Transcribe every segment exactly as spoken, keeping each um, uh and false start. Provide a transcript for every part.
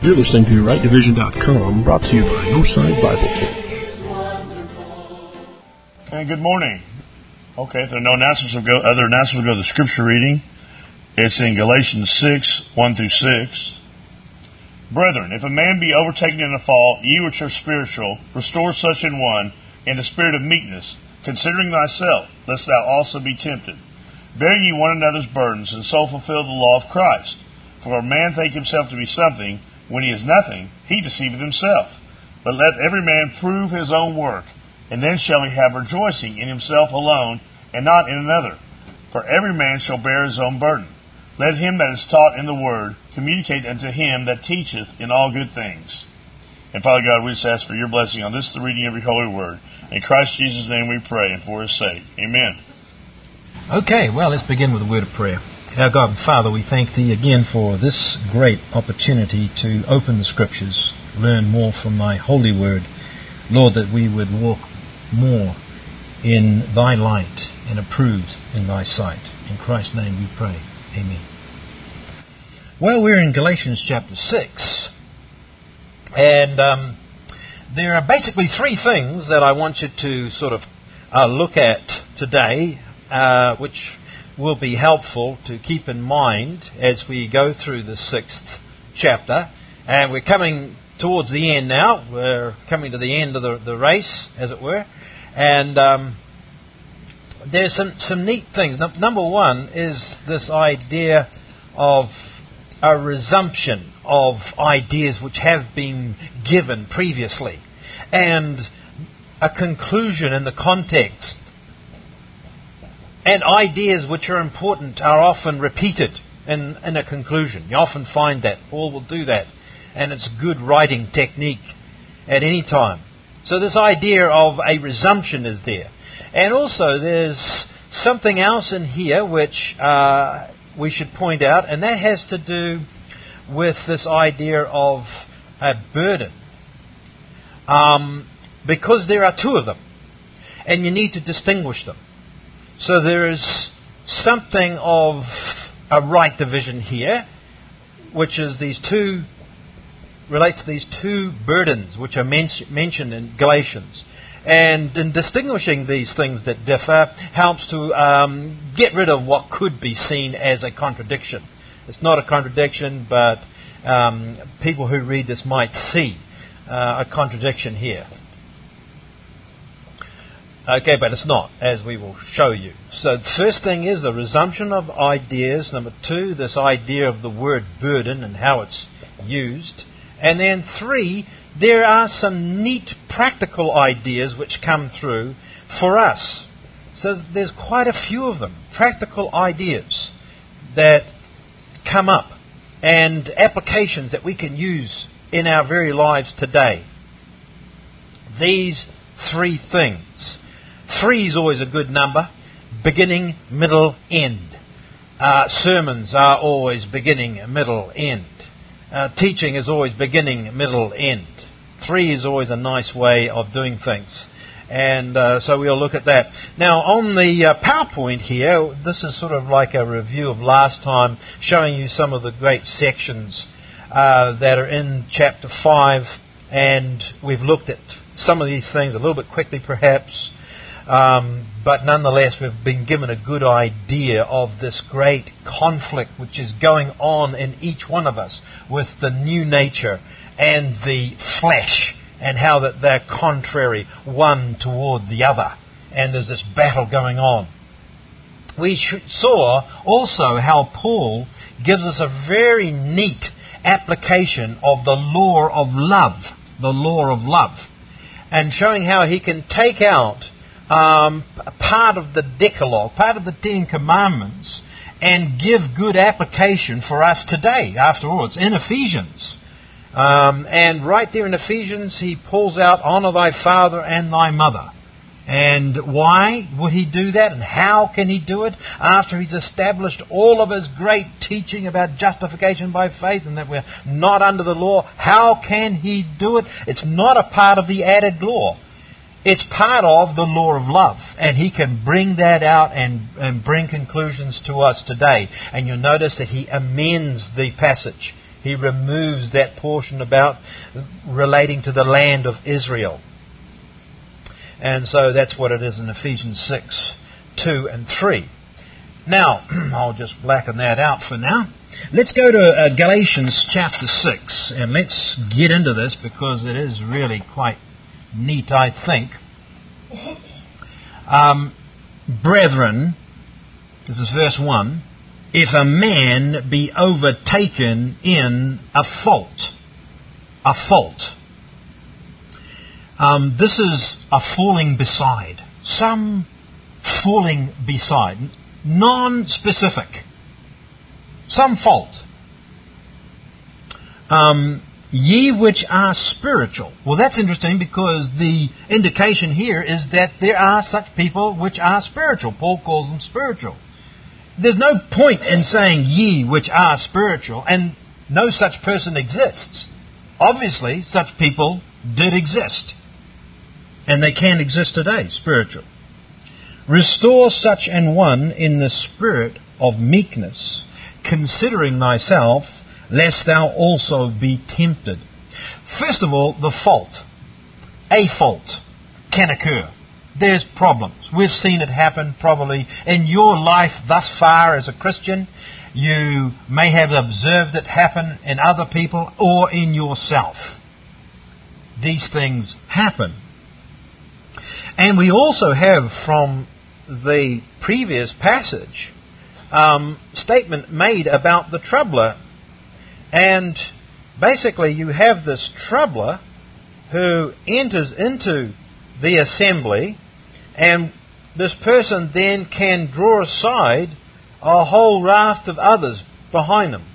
You're listening to right division dot com, brought to you by Northside Bible Church. And good morning. Okay, if there are no announcements, we'll go, other announcements, we'll go to the scripture reading. It's in Galatians six, one through six. Brethren, if a man be overtaken in a fault, ye which are spiritual, restore such an one in the spirit of meekness, considering thyself, lest thou also be tempted. Bear ye one another's burdens, and so fulfill the law of Christ. For a man think himself to be something, when he is nothing, he deceiveth himself. But let every man prove his own work, and then shall he have rejoicing in himself alone, and not in another. For every man shall bear his own burden. Let him that is taught in the word communicate unto him that teacheth in all good things. And Father God, we just ask for your blessing on this, the reading of your holy word. In Christ Jesus' name we pray, and for his sake. Amen. Okay, well, let's begin with a word of prayer. Our God and Father, we thank Thee again for this great opportunity to open the Scriptures, learn more from Thy holy word. Lord, that we would walk more in Thy light and approved in Thy sight. In Christ's name we pray. Amen. Well, we're in Galatians chapter six, and um, there are basically three things that I want you to sort of uh, look at today, uh, which will be helpful to keep in mind as we go through the sixth chapter. And we're coming towards the end now. We're coming to the end of the, the race, as it were. And um, there's some, some neat things. No, number one is this idea of a resumption of ideas which have been given previously, and a conclusion in the context. And ideas which are important are often repeated in, in a conclusion. You often find that. Paul will do that. And it's good writing technique at any time. So this idea of a resumption is there. And also there's something else in here which uh, we should point out, and that has to do with this idea of a burden. Um, because there are two of them, and you need to distinguish them. So there is something of a right division here, which is these two, relates to these two burdens which are men- mentioned in Galatians. And in distinguishing these things that differ helps to um, get rid of what could be seen as a contradiction. It's not a contradiction, but um, people who read this might see uh, a contradiction here. Okay, but it's not, as we will show you. So the first thing is the resumption of ideas. Number two, this idea of the word burden and how it's used. And then three, there are some neat practical ideas which come through for us. So there's quite a few of them, practical ideas that come up and applications that we can use in our very lives today. These three things. Three is always a good number. Beginning, middle, end. Uh, sermons are always beginning, middle, end. Uh, teaching is always beginning, middle, end. Three is always a nice way of doing things. And uh, so we'll look at that. Now, on the uh, PowerPoint here, this is sort of like a review of last time, showing you some of the great sections uh, that are in chapter five. And we've looked at some of these things a little bit quickly, perhaps. Um, but nonetheless, we've been given a good idea of this great conflict which is going on in each one of us with the new nature and the flesh, and how that they're contrary one toward the other. And there's this battle going on. We saw also how Paul gives us a very neat application of the law of love, the law of love, and showing how he can take out Um, part of the Decalogue, part of the Ten Commandments, and give good application for us today. After all, it's in Ephesians. Um, and right there in Ephesians, he pulls out, honor thy father and thy mother. And why would he do that? And how can he do it? After he's established all of his great teaching about justification by faith and that we're not under the law, how can he do it? It's not a part of the added law. It's part of the law of love, and he can bring that out and, and bring conclusions to us today. And you'll notice that he amends the passage. He removes that portion about relating to the land of Israel. And so that's what it is in Ephesians six, two and three. Now, I'll just blacken that out for now. Let's go to uh, Galatians chapter six, and let's get into this because it is really quite neat, I think. Um, Brethren, this is verse one, if a man be overtaken in a fault, a fault, um, this is a falling beside, some falling beside, non-specific, some fault. Um, ye which are spiritual. Well, that's interesting because the indication here is that there are such people which are spiritual. Paul calls them spiritual. There's no point in saying ye which are spiritual, and no such person exists. Obviously, such people did exist, and they can exist today, spiritual. Restore such an one in the spirit of meekness, considering thyself, lest thou also be tempted. First of all, the fault. A fault can occur. There's problems. We've seen it happen probably in your life thus far as a Christian. You may have observed it happen in other people or in yourself. These things happen. And we also have from the previous passage um, statement made about the troubler. And basically you have this troubler who enters into the assembly, and this person then can draw aside a whole raft of others behind them.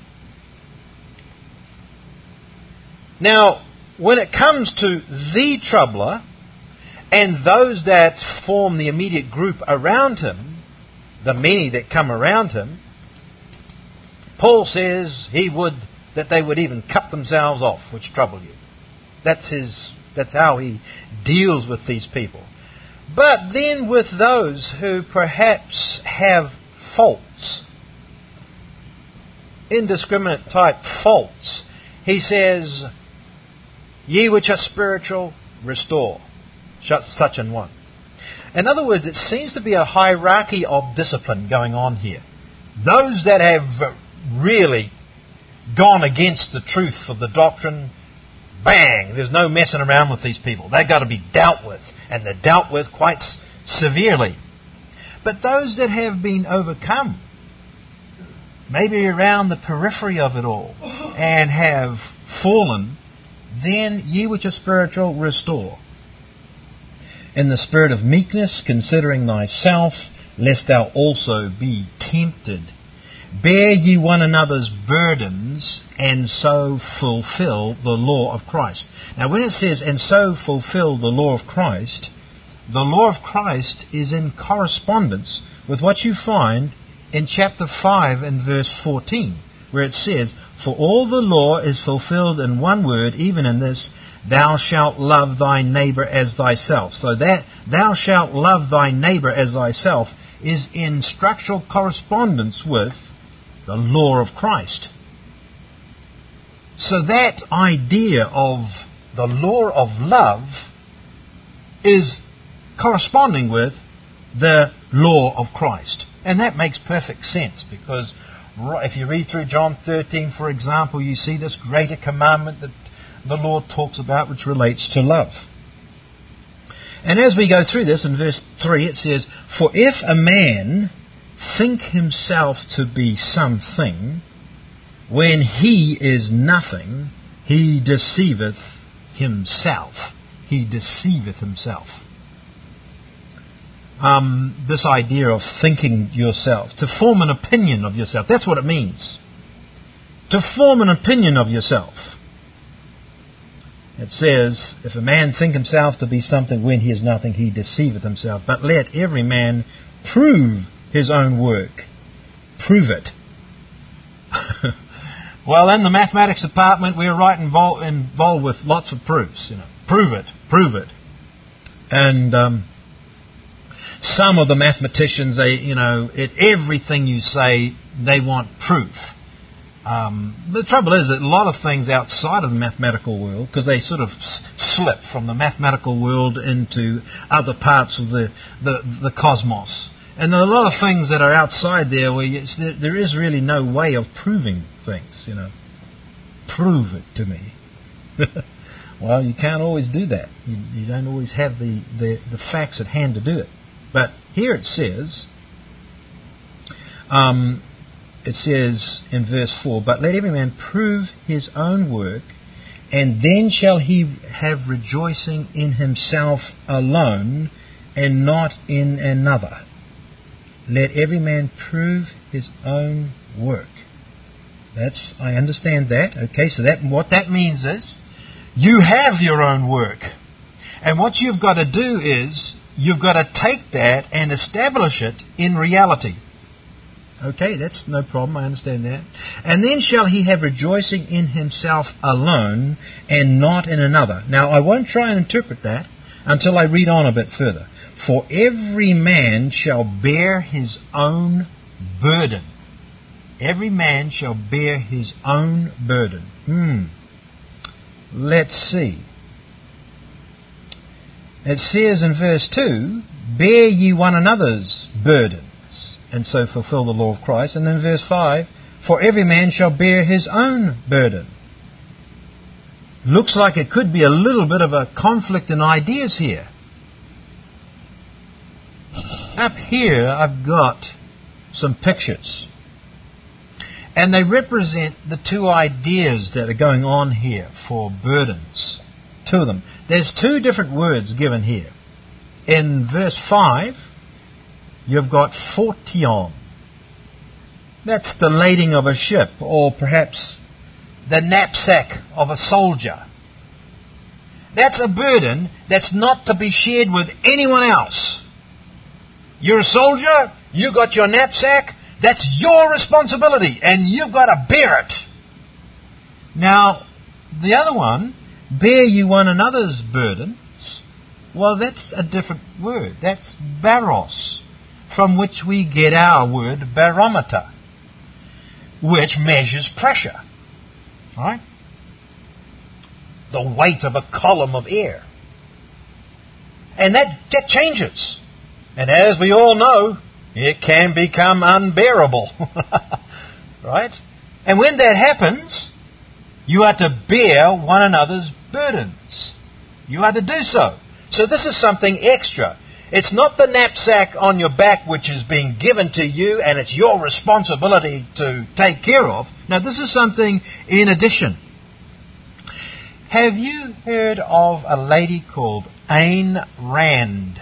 Now, when it comes to the troubler and those that form the immediate group around him, the many that come around him, Paul says he would that they would even cut themselves off, which trouble you. That's his. That's how he deals with these people. But then with those who perhaps have faults, indiscriminate type faults, he says, ye which are spiritual, restore such an one. In other words, it seems to be a hierarchy of discipline going on here. Those that have really gone against the truth of the doctrine, bang, there's no messing around with these people. They've got to be dealt with, and they're dealt with quite severely. But those that have been overcome, maybe around the periphery of it all, and have fallen, then ye which are spiritual, restore. In the spirit of meekness, considering thyself, lest thou also be tempted. Bear ye one another's burdens, and so fulfill the law of Christ. Now when it says, and so fulfill the law of Christ, the law of Christ is in correspondence with what you find in chapter five and verse fourteen, where it says, for all the law is fulfilled in one word, even in this, thou shalt love thy neighbor as thyself. So that thou shalt love thy neighbor as thyself is in structural correspondence with the law of Christ. So that idea of the law of love is corresponding with the law of Christ. And that makes perfect sense, because if you read through John thirteen, for example, you see this greater commandment that the Lord talks about, which relates to love. And as we go through this, in verse three it says, for if a man think himself to be something, when he is nothing, he deceiveth himself. He deceiveth himself. Um, this idea of thinking yourself, to form an opinion of yourself, that's what it means. To form an opinion of yourself. It says, if a man think himself to be something when he is nothing, he deceiveth himself. But let every man prove his own work. Prove it. Well, in the mathematics department, we're right involved, involved with lots of proofs. You know, prove it, prove it. And um, some of the mathematicians, they, you know, it, everything you say, they want proof. Um, the trouble is that a lot of things outside of the mathematical world, because they sort of s- slip from the mathematical world into other parts of the, the, the cosmos. And there are a lot of things that are outside there where you, there, there is really no way of proving things, you know. Prove it to me. Well, you can't always do that. You, you don't always have the, the, the facts at hand to do it. But here it says, um, it says in verse four, but let every man prove his own work, and then shall he have rejoicing in himself alone, and not in another. Let every man prove his own work. That's, I understand that. Okay, so that what that means is, you have your own work. And what you've got to do is, you've got to take that and establish it in reality. Okay, that's no problem, I understand that. And then shall he have rejoicing in himself alone, and not in another. Now, I won't try and interpret that until I read on a bit further. For every man shall bear his own burden. Every man shall bear his own burden. Hmm. Let's see. It says in verse two, bear ye one another's burdens, and so fulfill the law of Christ. And then verse five, for every man shall bear his own burden. Looks like it could be a little bit of a conflict in ideas here. Up here I've got some pictures. And they represent the two ideas that are going on here for burdens. Two of them. There's two different words given here. In verse five, you've got fortion. That's the lading of a ship, or perhaps the knapsack of a soldier. That's a burden that's not to be shared with anyone else. You're a soldier, you got your knapsack, that's your responsibility, and you've got to bear it. Now, the other one, bear you one another's burdens, well, that's a different word. That's baros, from which we get our word barometer, which measures pressure. Right? The weight of a column of air. And that, that changes. And as we all know, it can become unbearable. Right? And when that happens, you are to bear one another's burdens. You are to do so. So this is something extra. It's not the knapsack on your back which is being given to you and it's your responsibility to take care of. Now this is something in addition. Have you heard of a lady called Ayn Rand?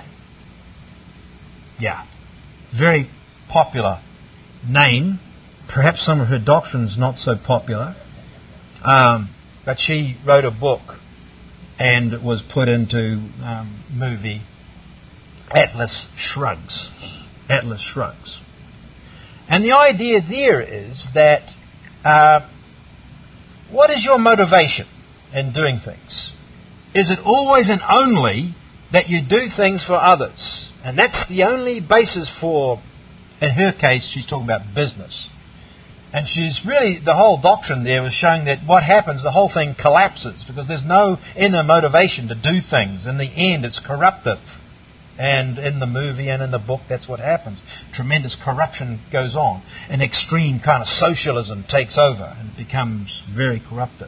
Yeah. Very popular name. Perhaps some of her doctrines not so popular. Um, but she wrote a book and it was put into um, movie Atlas Shrugs. Atlas Shrugs. And the idea there is that uh, what is your motivation in doing things? Is it always and only that you do things for others? And that's the only basis for, in her case, she's talking about business. And she's really, the whole doctrine there was showing that what happens, the whole thing collapses because there's no inner motivation to do things. In the end, it's corruptive. And in the movie and in the book, that's what happens. Tremendous corruption goes on. An extreme kind of socialism takes over and it becomes very corruptive.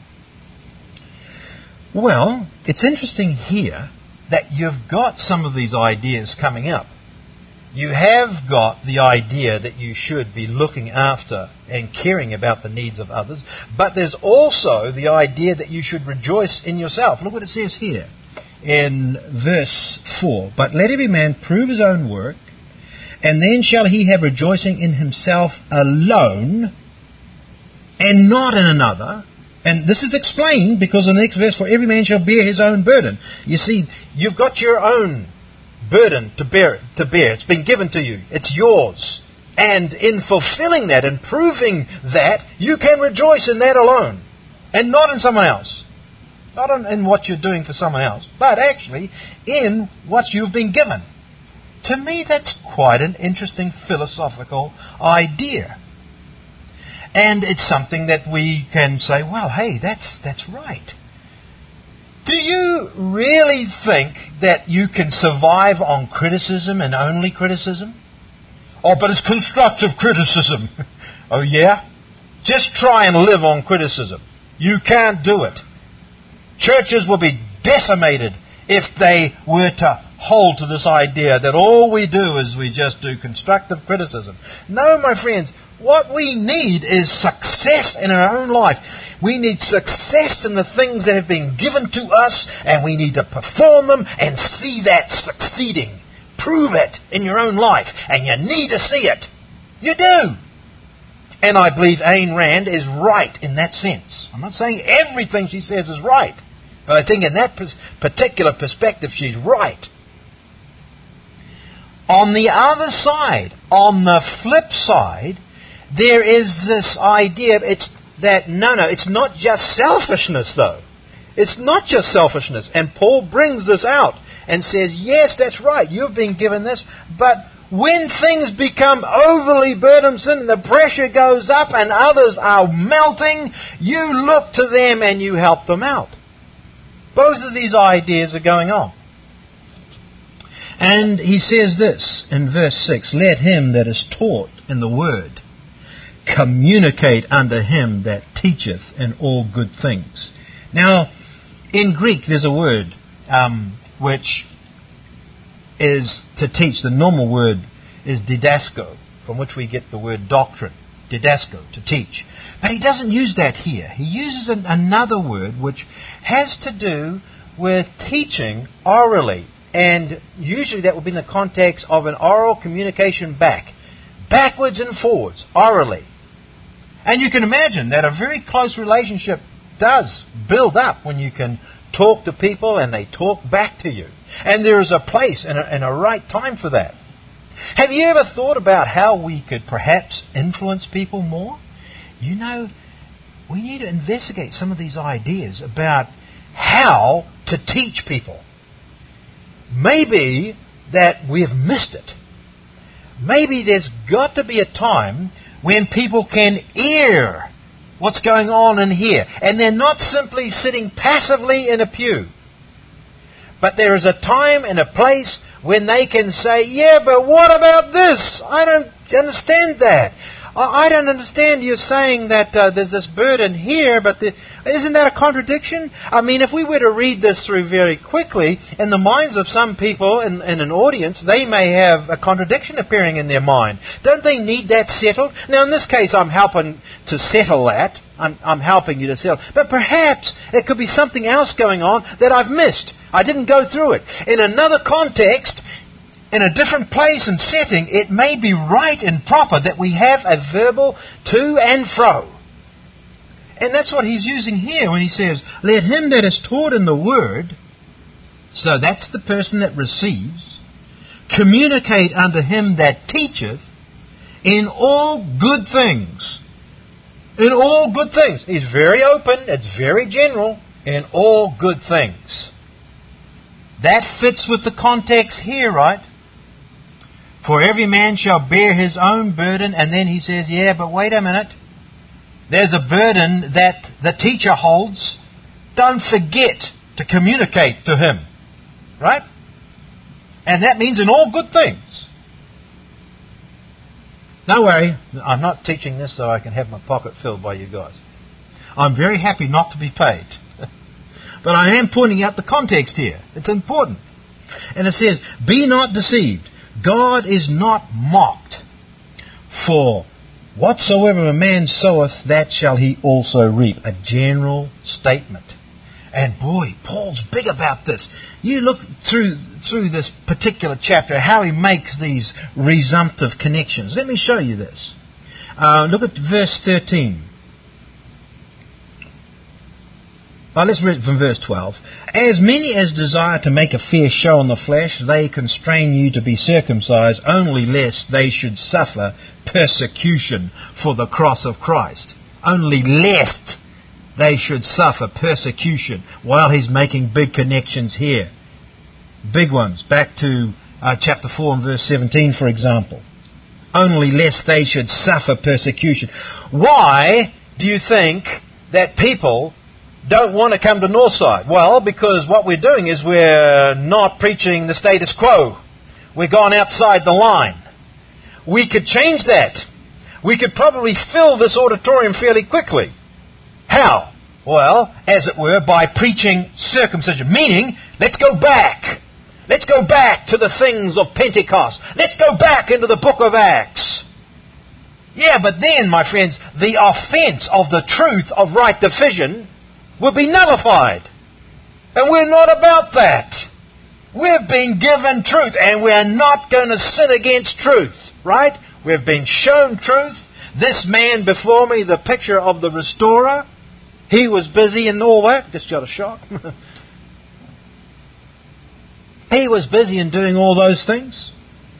Well, it's interesting here that you've got some of these ideas coming up. You have got the idea that you should be looking after and caring about the needs of others, but there's also the idea that you should rejoice in yourself. Look what it says here in verse four. But let every man prove his own work, and then shall he have rejoicing in himself alone, and not in another. And this is explained because in the next verse, for every man shall bear his own burden. You see, you've got your own burden to bear, to bear. It's been given to you. It's yours. And in fulfilling that and proving that, you can rejoice in that alone. And not in someone else. Not in, in what you're doing for someone else. But actually, in what you've been given. To me, that's quite an interesting philosophical idea. And it's something that we can say, well, hey, that's that's right. Do you really think that you can survive on criticism and only criticism? Oh, but it's constructive criticism. Oh, yeah? Just try and live on criticism. You can't do it. Churches will be decimated if they were to hold to this idea that all we do is we just do constructive criticism. No, my friends, what we need is success in our own life. We need success in the things that have been given to us, and we need to perform them and see that succeeding. Prove it in your own life, and you need to see it. You do. And I believe Ayn Rand is right in that sense. I'm not saying everything she says is right, but I think in that particular perspective she's right. On the other side, on the flip side, there is this idea, it's that, no, no, it's not just selfishness though. It's not just selfishness. And Paul brings this out and says, yes, that's right, you've been given this, but when things become overly burdensome, the pressure goes up and others are melting, you look to them and you help them out. Both of these ideas are going on. And he says this in verse six, let him that is taught in the word communicate unto him that teacheth in all good things. Now, in Greek there's a word um, which is to teach. The normal word is didasko, from which we get the word doctrine. Didasko, to teach. But he doesn't use that here. He uses an, another word which has to do with teaching orally. And usually that would be in the context of an oral communication back. Backwards and forwards, orally. And you can imagine that a very close relationship does build up when you can talk to people and they talk back to you. And there is a place and a, and a right time for that. Have you ever thought about how we could perhaps influence people more? You know, we need to investigate some of these ideas about how to teach people. Maybe that we've missed it. Maybe there's got to be a time when people can hear what's going on in here. And they're not simply sitting passively in a pew. But there is a time and a place when they can say, yeah, but what about this? I don't understand that. I don't understand you saying that uh, there's this burden here, but the, isn't that a contradiction? I mean, if we were to read this through very quickly, in the minds of some people in, in an audience, they may have a contradiction appearing in their mind. Don't they need that settled? Now, in this case, I'm helping to settle that. I'm, I'm helping you to settle. But perhaps it could be something else going on that I've missed. I didn't go through it. In another context, in a different place and setting, it may be right and proper that we have a verbal to and fro. And that's what he's using here when he says, let him that is taught in the word, so that's the person that receives, communicate unto him that teacheth in all good things. In all good things. He's very open, it's very general, in all good things. That fits with the context here, right? For every man shall bear his own burden. And then he says, yeah, but wait a minute. There's a burden that the teacher holds. Don't forget to communicate to him. Right? And that means in all good things. Don't worry. I'm not teaching this so I can have my pocket filled by you guys. I'm very happy not to be paid. But I am pointing out the context here. It's important. And it says, be not deceived. God is not mocked. For whatsoever a man soweth, that shall he also reap. A general statement. And boy, Paul's big about this. You look through through this particular chapter, how he makes these resumptive connections. Let me show you this. Uh, look at verse thirteen. Well, let's read it from verse twelve. As many as desire to make a fair show in the flesh, they constrain you to be circumcised, only lest they should suffer persecution for the cross of Christ. Only lest they should suffer persecution. While he's making big connections here. Big ones. Back to uh, chapter four and verse seventeen, for example. only lest they should suffer persecution. Why do you think that people don't want to come to Northside? Well, because what we're doing is we're not preaching the status quo. We're gone outside the line. We could change that. We could probably fill this auditorium fairly quickly. How? Well, as it were, by preaching circumcision. Meaning, let's go back. Let's go back to the things of Pentecost. Let's go back into the book of Acts. Yeah, but then, my friends, the offense of the truth of right division would be nullified. And we're not about that. We've been given truth, and we're not going to sin against truth, right? We've been shown truth. This man before me, the picture of the restorer, he was busy in all that. Just got a shock. He was busy in doing all those things.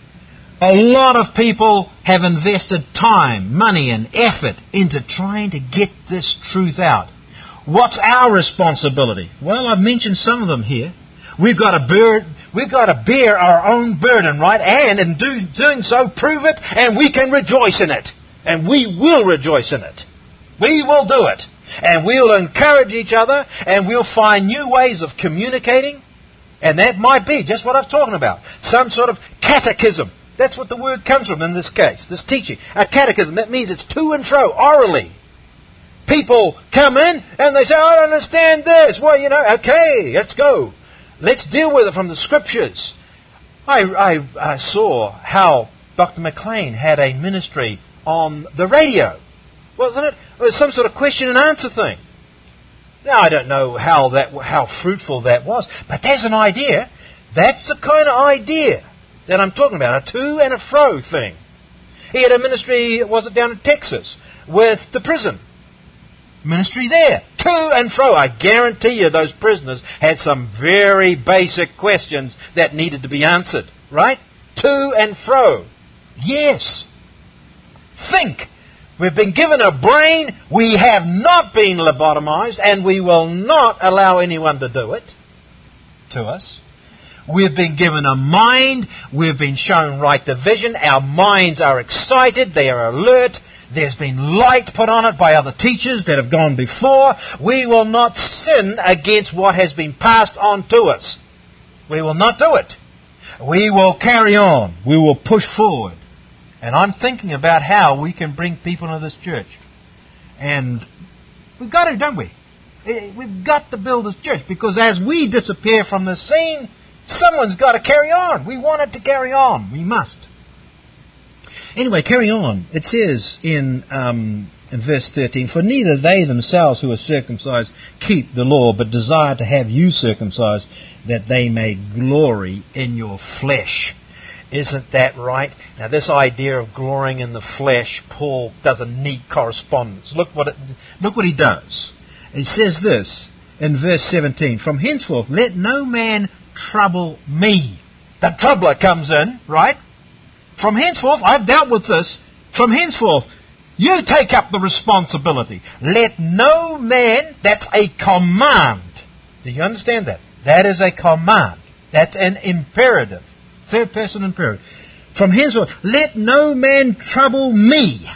A lot of people have invested time, money and effort into trying to get this truth out. What's our responsibility? Well, I've mentioned some of them here. We've got to bear, we've got to bear our own burden, right? And in do, doing so, prove it, and we can rejoice in it. And we will rejoice in it. We will do it. And we'll encourage each other, and we'll find new ways of communicating. And that might be just what I'm talking about. Some sort of catechism. That's what the word comes from in this case, this teaching. A catechism, that means it's to and fro, orally. People come in and they say, I don't understand this. Well, you know, okay, let's go. Let's deal with it from the Scriptures. I, I, I saw how Doctor McLean had a ministry on the radio. Wasn't it? It was some sort of question and answer thing. Now, I don't know how that, how fruitful that was, but there's an idea. That's the kind of idea that I'm talking about, a to and a fro thing. He had a ministry, was it down in Texas, with the prison. Ministry there, to and fro. I guarantee you those prisoners had some very basic questions that needed to be answered, right? To and fro. Yes. Think. We've been given a brain, we have not been lobotomized, and we will not allow anyone to do it to us. We've been given a mind, we've been shown right division, our minds are excited, they are alert, there's been light put on it by other teachers that have gone before. We will not sin against what has been passed on to us. We will not do it. We will carry on, we will push forward. And I'm thinking about how we can bring people into this church. And we've got to, don't we? We've got to build this church. Because as we disappear from the scene, someone's got to carry on. We want it to carry on. We must. Anyway, carry on. It says in, um, in verse thirteen, for neither they themselves who are circumcised keep the law, but desire to have you circumcised, that they may glory in your flesh. Isn't that right? Now, this idea of glorying in the flesh, Paul does a neat correspondence. Look what it, look what he does. He says this in verse seventeen, from henceforth let no man trouble me. The troubler comes in, right? From henceforth, I've dealt with this. From henceforth, you take up the responsibility. Let no man, that's a command. Do you understand that? That is a command. That's an imperative. Third person imperative. From henceforth, let no man trouble me.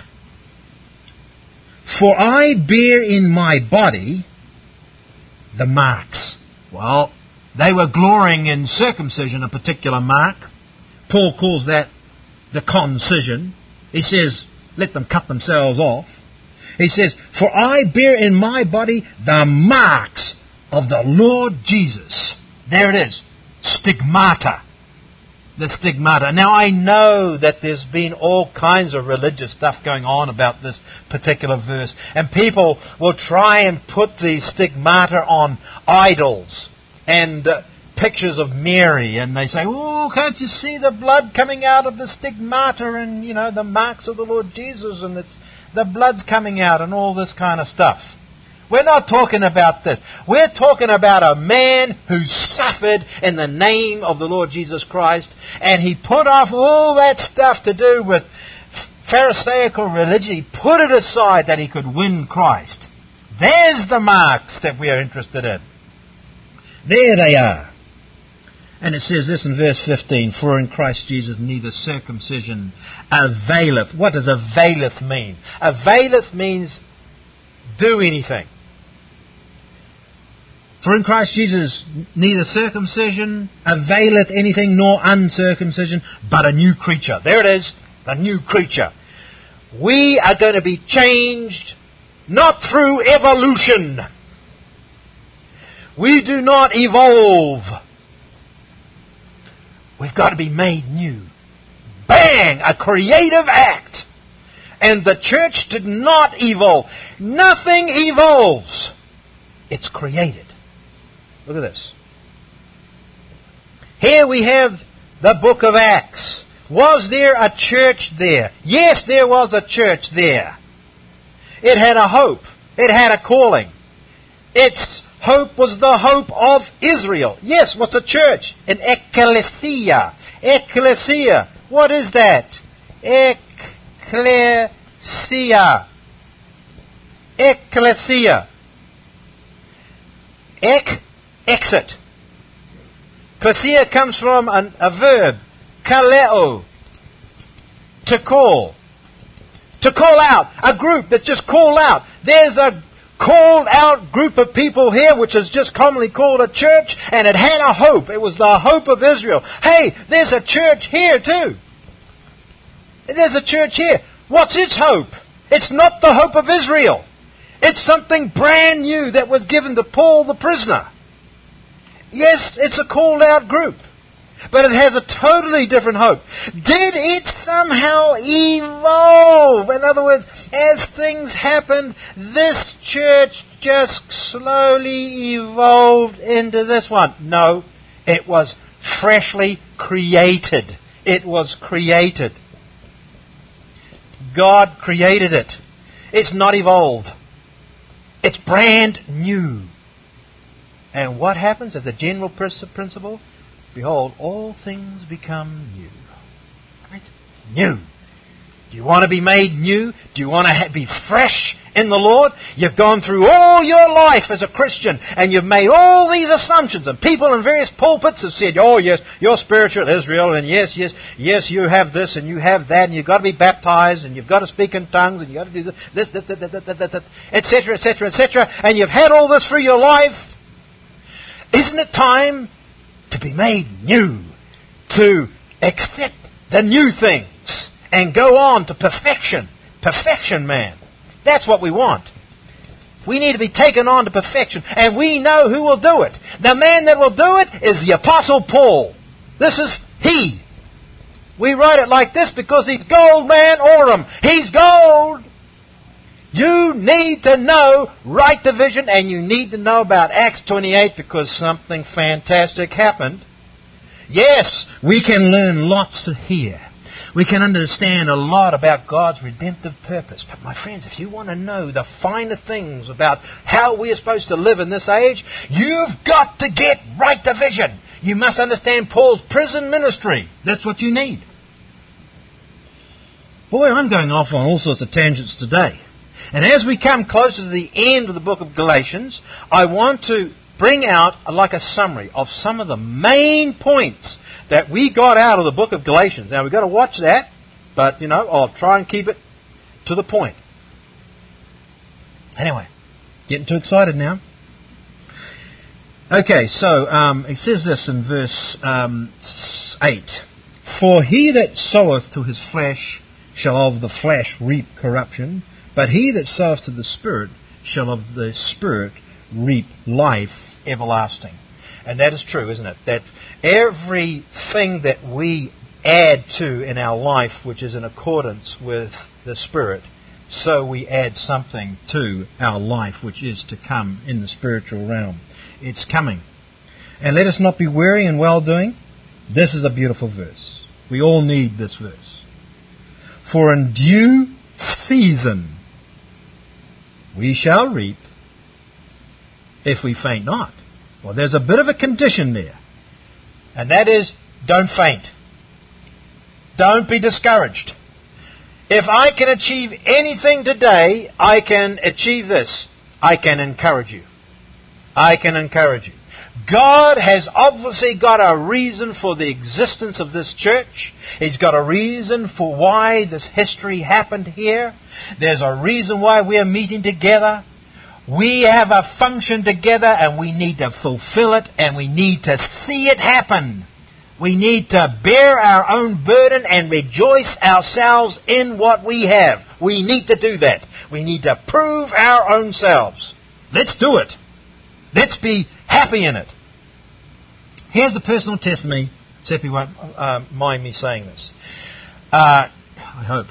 For I bear in my body the marks. Well, they were glorying in circumcision, a particular mark. Paul calls that the concision. He says, let them cut themselves off. He says, for I bear in my body the marks of the Lord Jesus. There it is. Stigmata. The stigmata. Now, I know that there's been all kinds of religious stuff going on about this particular verse. And people will try and put the stigmata on idols and uh, pictures of Mary. And they say, oh, can't you see the blood coming out of the stigmata and, you know, the marks of the Lord Jesus, and it's the blood's coming out and all this kind of stuff. We're not talking about this. We're talking about a man who suffered in the name of the Lord Jesus Christ, and he put off all that stuff to do with Pharisaical religion. He put it aside that he could win Christ. There's the marks that we are interested in. There they are. And it says this in verse fifteen, for in Christ Jesus neither circumcision availeth. What does availeth mean? Availeth means do anything. For in Christ Jesus neither circumcision availeth anything, nor uncircumcision, but a new creature. There it is, a new creature. We are going to be changed not through evolution. We do not evolve. We've got to be made new. Bang! A creative act. And the church did not evolve. Nothing evolves. It's created. Look at this. Here we have the book of Acts. Was there a church there? Yes, there was a church there. It had a hope. It had a calling. Its hope was the hope of Israel. Yes, what's a church? An ecclesia. Ecclesia. What is that? Ecclesia. Ecclesia. Ek, exit. Klesia comes from an, a verb. Kaleo. To call. To call out. A group that just call out. There's a called out group of people here, which is just commonly called a church, and it had a hope. It was the hope of Israel. Hey, there's a church here too. There's a church here. What's its hope? It's not the hope of Israel. It's something brand new that was given to Paul the prisoner. Yes, it's a called out group, but it has a totally different hope. Did it somehow evolve? In other words, as things happened, this church just slowly evolved into this one. No, it was freshly created. It was created. God created it. It's not evolved. It's brand new. And what happens as a general principle? Behold, all things become new. Right? New. Do you want to be made new? Do you want to ha- be fresh in the Lord? You've gone through all your life as a Christian, and you've made all these assumptions, and people in various pulpits have said, oh yes, you're spiritual Israel, and yes, yes, yes, you have this, and you have that, and you've got to be baptized, and you've got to speak in tongues, and you've got to do this, this, this, that, that, that, that, that, et cetera, et cetera, et cetera, and you've had all this through your life. Isn't it time to be made new, to accept the new things and go on to perfection? Perfection, man. That's what we want. We need to be taken on to perfection, and we know who will do it. The man that will do it is the Apostle Paul. This is he. We write it like this because he's gold, man, Orem. He's gold. You need to know right division, and you need to know about Acts twenty-eight because something fantastic happened. Yes, we can learn lots here. We can understand a lot about God's redemptive purpose. But my friends, if you want to know the finer things about how we are supposed to live in this age, you've got to get right division. You must understand Paul's prison ministry. That's what you need. Boy, I'm going off on all sorts of tangents today. And as we come closer to the end of the book of Galatians, I want to bring out like a summary of some of the main points that we got out of the book of Galatians. Now, we've got to watch that, but, you know, I'll try and keep it to the point. Anyway, getting too excited now. Okay, so um, it says this in verse um, eight. For he that soweth to his flesh shall of the flesh reap corruption, but he that soweth to the Spirit shall of the Spirit reap life everlasting. And that is true, isn't it? That everything that we add to in our life which is in accordance with the Spirit, so we add something to our life which is to come in the spiritual realm. It's coming. And let us not be weary in well-doing. This is a beautiful verse. We all need this verse. For in due season we shall reap if we faint not. Well, there's a bit of a condition there. And that is, don't faint. Don't be discouraged. If I can achieve anything today, I can achieve this. I can encourage you. I can encourage you. God has obviously got a reason for the existence of this church. He's got a reason for why this history happened here. There's a reason why we're meeting together. We have a function together and we need to fulfill it and we need to see it happen. We need to bear our own burden and rejoice ourselves in what we have. We need to do that. We need to prove our own selves. Let's do it. Let's be happy in it. Here's the personal testimony. Seppi won't uh, mind me saying this. Uh, I hope.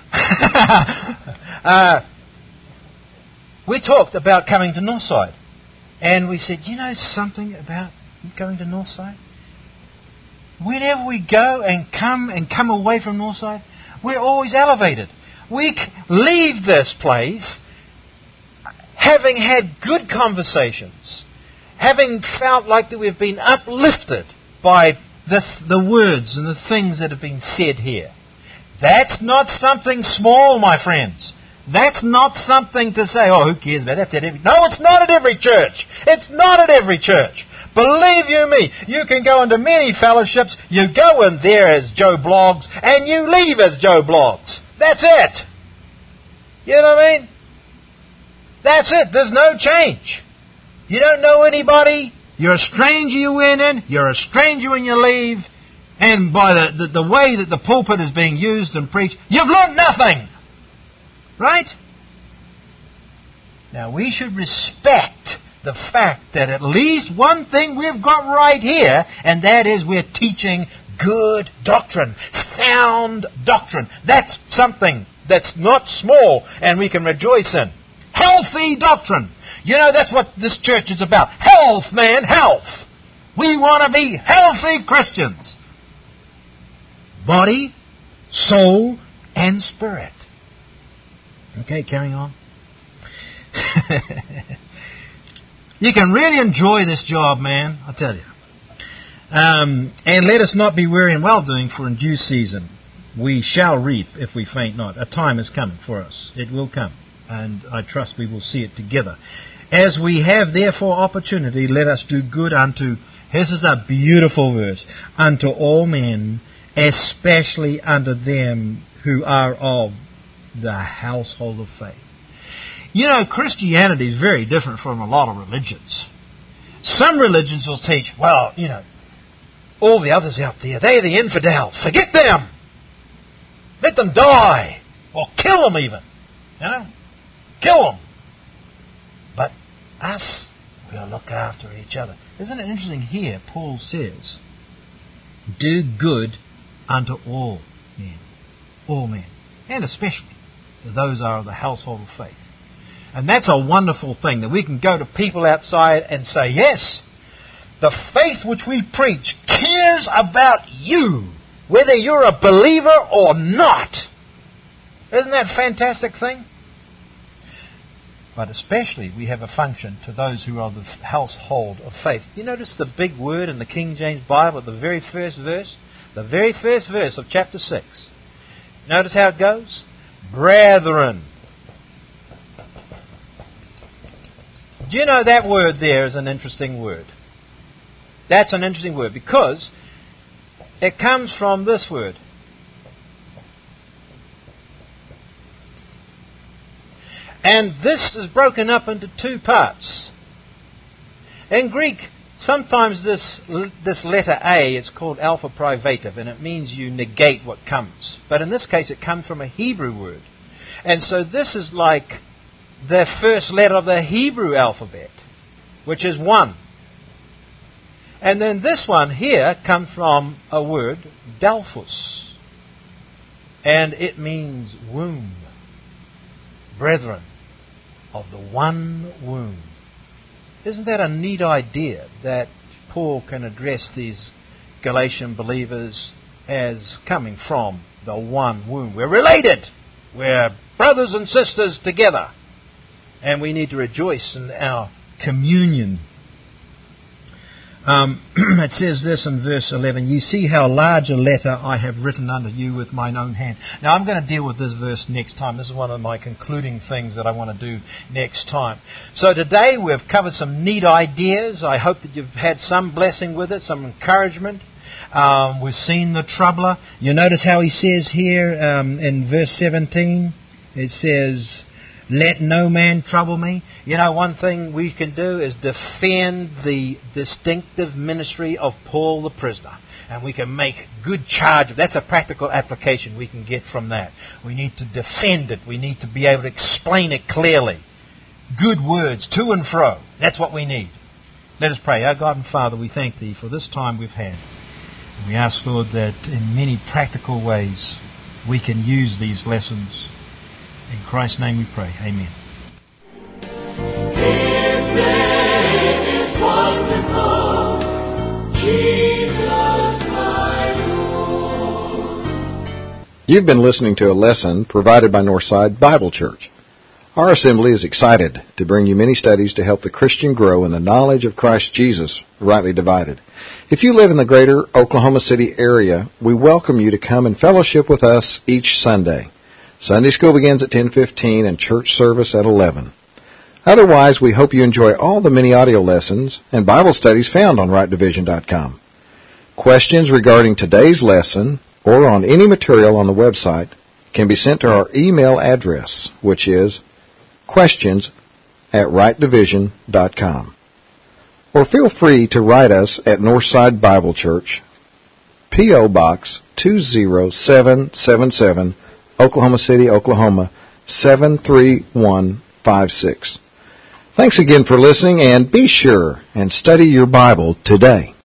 uh, we talked about coming to Northside. And we said, you know something about going to Northside? Whenever we go and come and come away from Northside, we're always elevated. We leave this place having had good conversations, having felt like that we've been uplifted by the, the words and the things that have been said here. That's not something small, my friends. That's not something to say, oh, who cares about that? No, it's not at every church. It's not at every church. Believe you me, you can go into many fellowships, you go in there as Joe Bloggs, and you leave as Joe Bloggs. That's it. You know what I mean? That's it. There's no change. You don't know anybody. You're a stranger you went in. You're a stranger when you leave. And by the, the, the way that the pulpit is being used and preached, you've learned nothing. Right? Now, we should respect the fact that at least one thing we've got right here, and that is we're teaching good doctrine, sound doctrine. That's something that's not small and we can rejoice in. Healthy doctrine. You know, that's what this church is about. Health, man, health. We want to be healthy Christians. Body, soul, and spirit. Okay, carrying on. You can really enjoy this job, man, I tell you. Um, and let us not be weary in well-doing, for in due season we shall reap if we faint not. A time is coming for us. It will come. And I trust we will see it together. As we have therefore opportunity, let us do good unto, this is a beautiful verse, unto all men, especially unto them who are of the household of faith. You know, Christianity is very different from a lot of religions. Some religions will teach, well, you know, all the others out there, they're the infidels. Forget them. Let them die. Or kill them even. You know? Kill them. But us, we'll look after each other. Isn't it interesting here, Paul says, do good unto all men. All men. And especially to those who are of the household of faith. And that's a wonderful thing, that we can go to people outside and say, yes, the faith which we preach cares about you, whether you're a believer or not. Isn't that a fantastic thing? But especially we have a function to those who are of the household of faith. You notice the big word in the King James Bible, the very first verse? The very first verse of chapter six. Notice how it goes? Brethren. Do you know that word there is an interesting word? That's an interesting word because it comes from this word. And this is broken up into two parts. In Greek, sometimes this this letter A is called alpha privative, and it means you negate what comes. But in this case, it comes from a Hebrew word. And so this is like the first letter of the Hebrew alphabet, which is one. And then this one here comes from a word, Delphus. And it means womb. Brethren, of the one womb. Isn't that a neat idea that Paul can address these Galatian believers as coming from the one womb? We're related. We're brothers and sisters together. And we need to rejoice in our communion. Um, it says this in verse eleven, you see how large a letter I have written unto you with mine own hand. Now I'm going to deal with this verse next time. This is one of my concluding things that I want to do next time. So today we've covered some neat ideas. I hope that you've had some blessing with it, some encouragement. Um, we've seen the troubler. You notice how he says here um, in verse seventeen, it says, let no man trouble me. You know, one thing we can do is defend the distinctive ministry of Paul the prisoner. And we can make good charge of that's a practical application we can get from that. We need to defend it. We need to be able to explain it clearly. Good words, to and fro. That's what we need. Let us pray. Our God and Father, we thank Thee for this time we've had. And we ask, Lord, that in many practical ways we can use these lessons. In Christ's name we pray. Amen. His name is wonderful, Jesus my Lord. You've been listening to a lesson provided by Northside Bible Church. Our assembly is excited to bring you many studies to help the Christian grow in the knowledge of Christ Jesus, rightly divided. If you live in the greater Oklahoma City area, we welcome you to come and fellowship with us each Sunday. Sunday school begins at ten fifteen and church service at eleven. Otherwise, we hope you enjoy all the many audio lessons and Bible studies found on right division dot com. Questions regarding today's lesson or on any material on the website can be sent to our email address, which is questions at right division dot com. Or feel free to write us at Northside Bible Church, P O. Box two zero seven seven seven, Oklahoma City, Oklahoma, seven three one five six. Thanks again for listening, and be sure and study your Bible today.